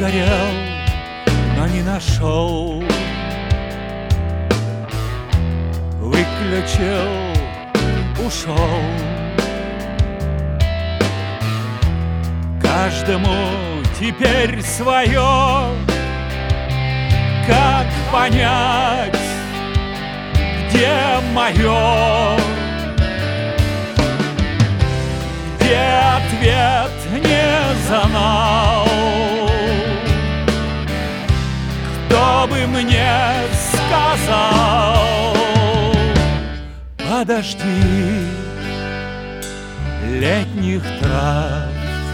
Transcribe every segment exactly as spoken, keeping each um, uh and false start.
горел, но не нашел. Выключил, ушел. Каждому теперь свое. Как понять, где мое? Где ответ не знал? Кто бы мне сказал? Подожди летних трав,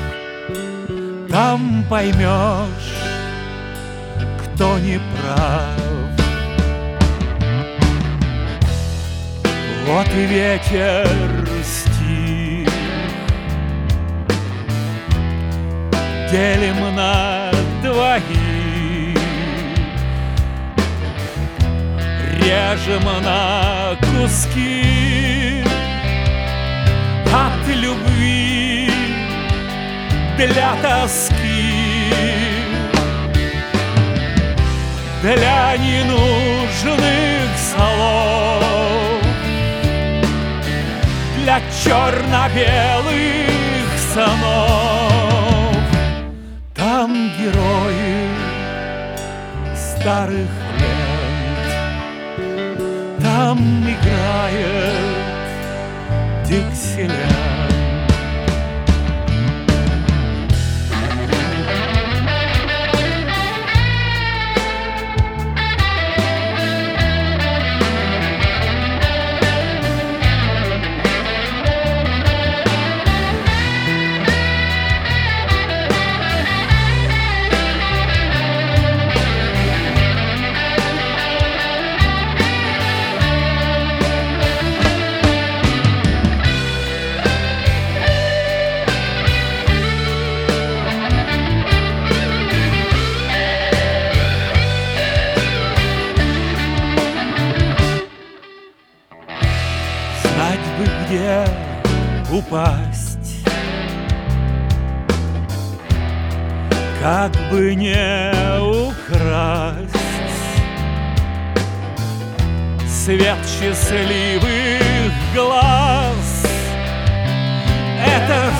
там поймешь, кто не прав. Вот и ветер стих, делим на двоих, режем на куски от любви для тоски, для ненужных слов, для черно-белых снов. Там герои старых лет, там играет Диксиленд. Знать бы, где упасть, как бы не украсть свет счастливых глаз. Это